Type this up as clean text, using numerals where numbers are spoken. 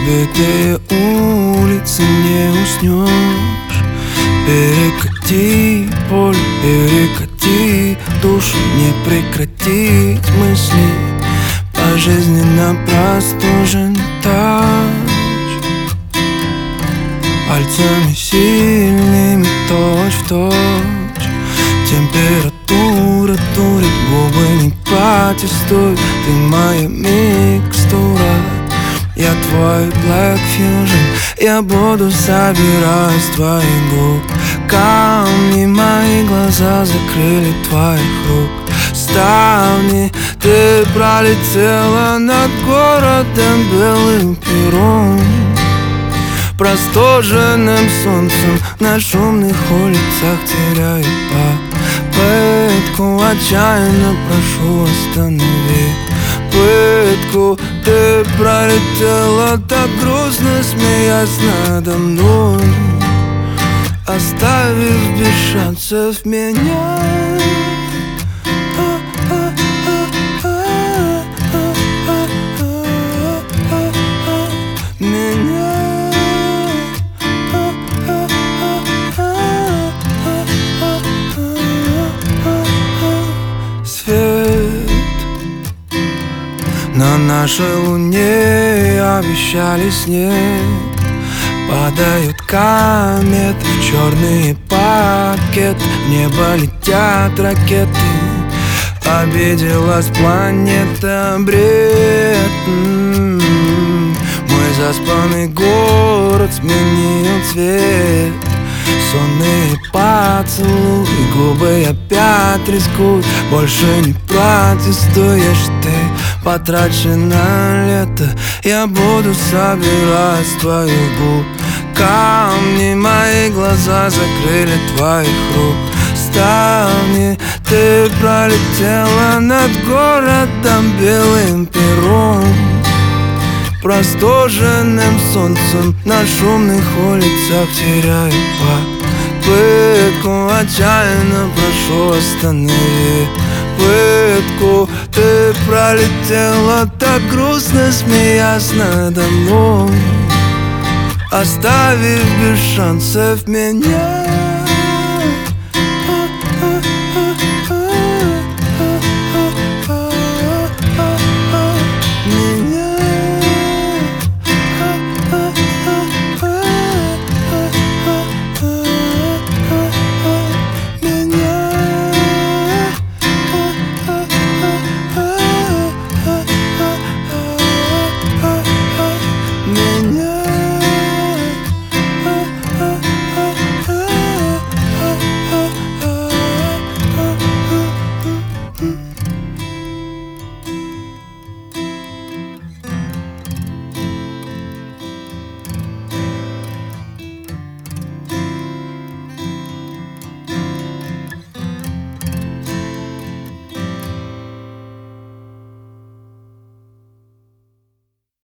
Разбитые улицы, не уснешь. Перекати поле, перекати душу, не прекратить мысли. По жизни простужен тач, пальцами сильными точь-в-точь. Температура дурит, губы не протестуют. Ты моя микстура, я твой Black Fusion. Я буду собирать с твоих губ камни, мои глаза закрыли твоих рук ставни. Ты пролетела над городом белым пером, простуженным солнцем на шумных улицах теряю попытку. Отчаянно прошу, останови пытку. Ты пролетела так грустно, смеясь надо мной, оставив без шансов меня. На нашей луне обещали снег, падают кометы в черные пакеты, в небо летят ракеты. Обиделась планета, бред. Мой заспанный город сменил цвет. Сонные поцелуи, губы опять рискуют. Больше не протестуешь ты, потрачено лето. Я буду собирать с твоих губ камни, мои глаза закрыли твоих рук ставни. Ты пролетела над городом белым пером, простуженным солнцем на шумных улицах теряю попытку. Отчаянно прошу, останови пытку. Ты пролетела так грустно, смеясь надо мной, оставив без шансов меня.